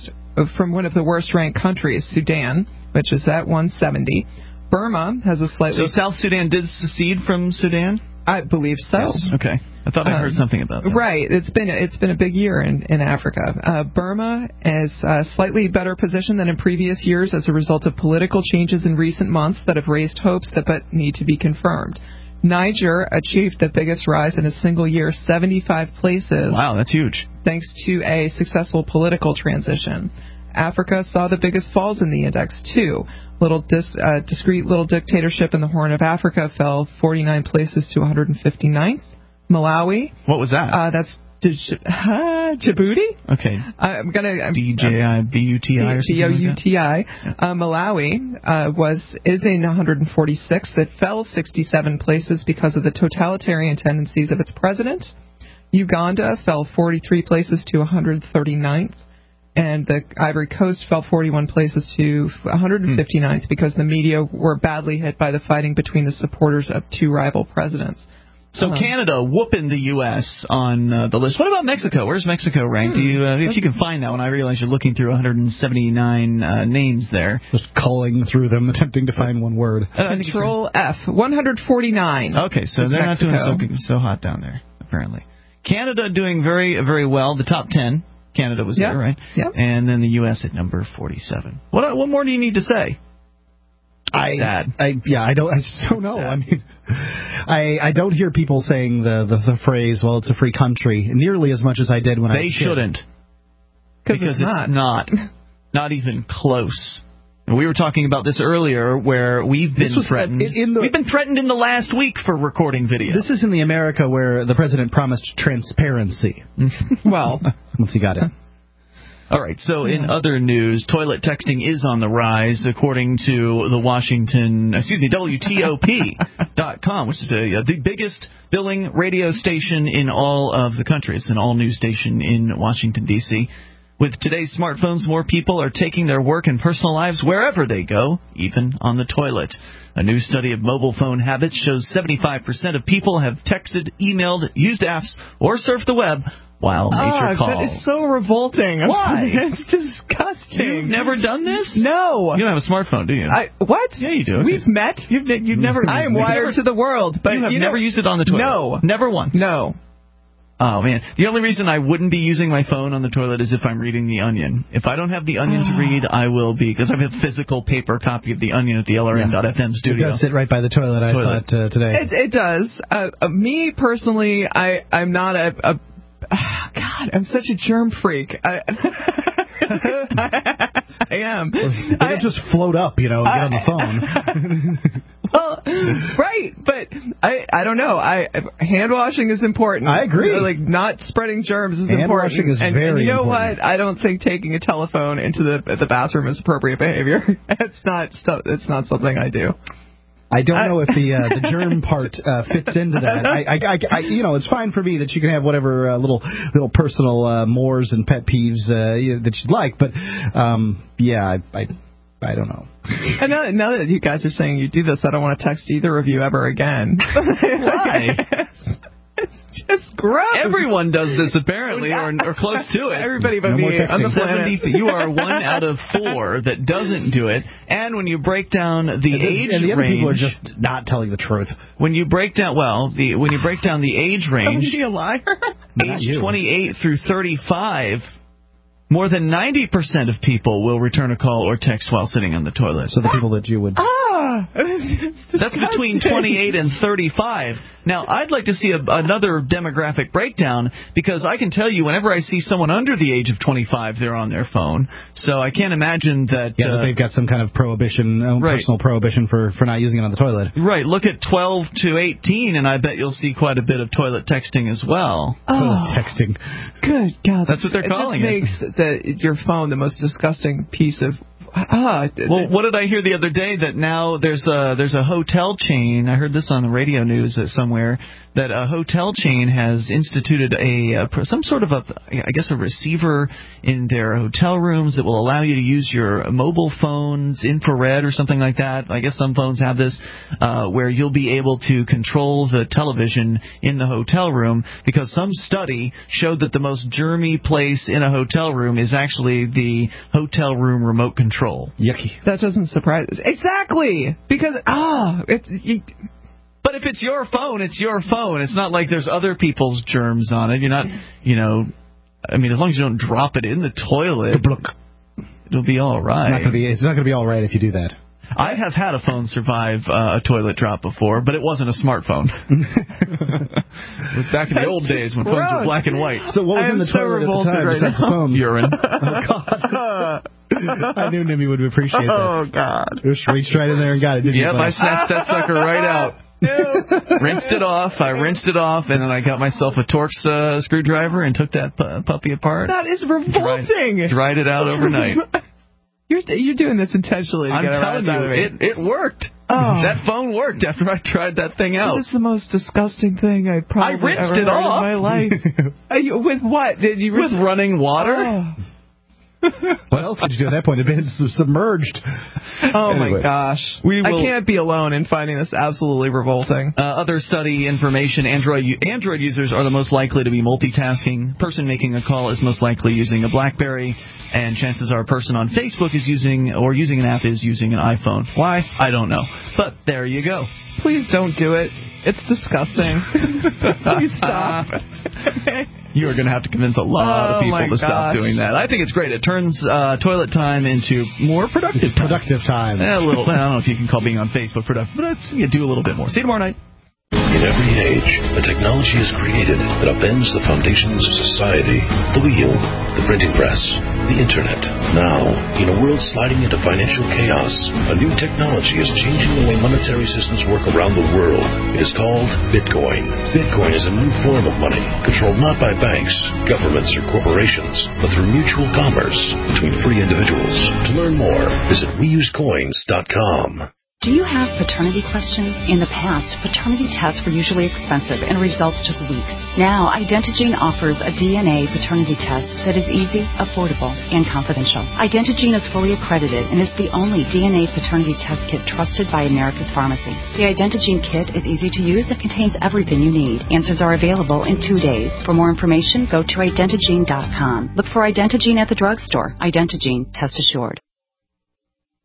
the worst ranked countries, Sudan, which is at 170. Burma has a slightly... So South Sudan did secede from Sudan? I believe so. Yes. Okay. I thought I heard something about that. Right. It's been a big year in Africa. Burma is a slightly better position than in previous years as a result of political changes in recent months that have raised hopes that but need to be confirmed. Niger achieved the biggest rise in a single year, 75 places. Wow, that's huge. Thanks to a successful political transition. Africa saw the biggest falls in the index, too. Discrete little dictatorship in the Horn of Africa fell 49 places to 159th. Malawi. What was that? That's Djibouti. Okay. I'm gonna D-J-I-B-U-T-I or something B-O-U-T-I. like that? Malawi is in 146th. It fell 67 places because of the totalitarian tendencies of its president. Uganda fell 43 places to 139th. And the Ivory Coast fell 41 places to 159th because the media were badly hit by the fighting between the supporters of two rival presidents. So Canada whooping the U.S. on the list. What about Mexico? Where's Mexico ranked? If you can find that one, I realize you're looking through 179 names there. Just culling through them, attempting to find one word. Control F, 149. Okay, so they're Mexico. not doing so hot down there, apparently. Canada doing very, very well. The top 10. Canada was there, right? Yep. And then the U.S. at number 47. What more do you need to say? Sad. I just don't know. Sad. I mean, I don't hear people saying the phrase, well, it's a free country, nearly as much as I did when I was a kid. They shouldn't. Because it's not. Not even close. And we were talking about this earlier, where we've been threatened. We've been threatened in the last week for recording video. This is in the America where the president promised transparency. Well, once he got it. All right, so in other news, toilet texting is on the rise, according to the WTOP.com, which is the biggest billing radio station in all of the country. It's an all-news station in Washington, D.C. With today's smartphones, more people are taking their work and personal lives wherever they go, even on the toilet. A new study of mobile phone habits shows 75% of people have texted, emailed, used apps, or surfed the web while nature calls. That is so revolting. Why? It's disgusting. You've never done this? No. You don't have a smartphone, do you? What? Yeah, you do. Okay. We've met. You've never. I am wired to the world, but you have never used it on the toilet. No, never once. No. Oh, man. The only reason I wouldn't be using my phone on the toilet is if I'm reading The Onion. If I don't have The Onion to read, I will be, because I have a physical paper copy of The Onion at the LRN.FM studio. It does sit right by the toilet. I saw it today. It does. Me, personally, I'm not a God, I'm such a germ freak. I am. It'll just float up, get on the phone. Well, right, but I don't know. Hand washing is important. I agree. Not spreading germs is hand important. Washing is and very you know important. what? I don't think taking a telephone into the bathroom is appropriate behavior. It's not something I do. I don't know if the germ part fits into that. I it's fine for me that you can have whatever little personal mores and pet peeves that you'd like, but I don't know. And now that you guys are saying you do this, I don't want to text either of you ever again. Why? Just gross. Everyone does this apparently, or close to it. Everybody but me on the planet. You are 1 out of 4 that doesn't do it. And when you break down the age and the other range, people are just not telling the truth. When you break down, when you break down the age range, is he a liar? age 28 through 35. More than 90% of people will return a call or text while sitting on the toilet. So the people that you would... That's between 28 and 35. Now, I'd like to see another demographic breakdown, because I can tell you whenever I see someone under the age of 25, they're on their phone. So I can't imagine that... that they've got some kind of prohibition, personal prohibition for not using it on the toilet. Right. Look at 12 to 18, and I bet you'll see quite a bit of toilet texting as well. Toilet texting. Good God. That's what they're calling it. It just makes your phone the most disgusting piece of... Well, what did I hear the other day? That now there's a hotel chain. I heard this on the radio news somewhere, that a hotel chain has instituted some sort of a receiver in their hotel rooms that will allow you to use your mobile phone's infrared or something like that. I guess some phones have this, where you'll be able to control the television in the hotel room, because some study showed that the most germy place in a hotel room is actually the hotel room remote control. Yucky. That doesn't surprise us. Exactly. Because, But if it's your phone, it's your phone. It's not like there's other people's germs on it. You're not, I mean, as long as you don't drop it in the toilet, it'll be all right. It's not going to be all right if you do that. I have had a phone survive a toilet drop before, but it wasn't a smartphone. It was back in the old days when phones were black and white. So what was in the toilet at the time besides the phone? Urine. Oh, God. I knew Nimmy would appreciate that. Oh, God. Just reached right in there and got it, didn't you? Yep, I snatched that sucker right out. Rinsed it off, and then I got myself a Torx screwdriver and took that puppy apart. That is revolting. Dried it out overnight. You're doing this intentionally. I'm telling you, it worked. Oh. That phone worked after I tried that thing out. This is the most disgusting thing I've probably ever heard in my life. With what? Did you with running water? Oh. What else could you do at that point? It had been submerged. Oh, anyway, my gosh. I can't be alone in finding this absolutely revolting. Other study information, Android users are the most likely to be multitasking. Person making a call is most likely using a BlackBerry, and chances are a person on Facebook is using an app is using an iPhone. Why? I don't know. But there you go. Please don't do it. It's disgusting. Please stop. You are going to have to convince a lot of people to stop doing that. I think it's great. It turns toilet time into more productive time. A little. I don't know if you can call being on Facebook productive, but you do a little bit more. See you tomorrow night. In every age, a technology is created that upends the foundations of society. The wheel, the printing press, the internet. Now, in a world sliding into financial chaos, a new technology is changing the way monetary systems work around the world. It is called Bitcoin. Bitcoin is a new form of money, controlled not by banks, governments, or corporations, but through mutual commerce between free individuals. To learn more, visit weusecoins.com. Do you have paternity questions? In the past, paternity tests were usually expensive and results took weeks. Now, Identigene offers a DNA paternity test that is easy, affordable, and confidential. Identigene is fully accredited and is the only DNA paternity test kit trusted by America's pharmacies. The Identigene kit is easy to use and contains everything you need. Answers are available in 2 days. For more information, go to Identigene.com. Look for Identigene at the drugstore. Identigene, test assured.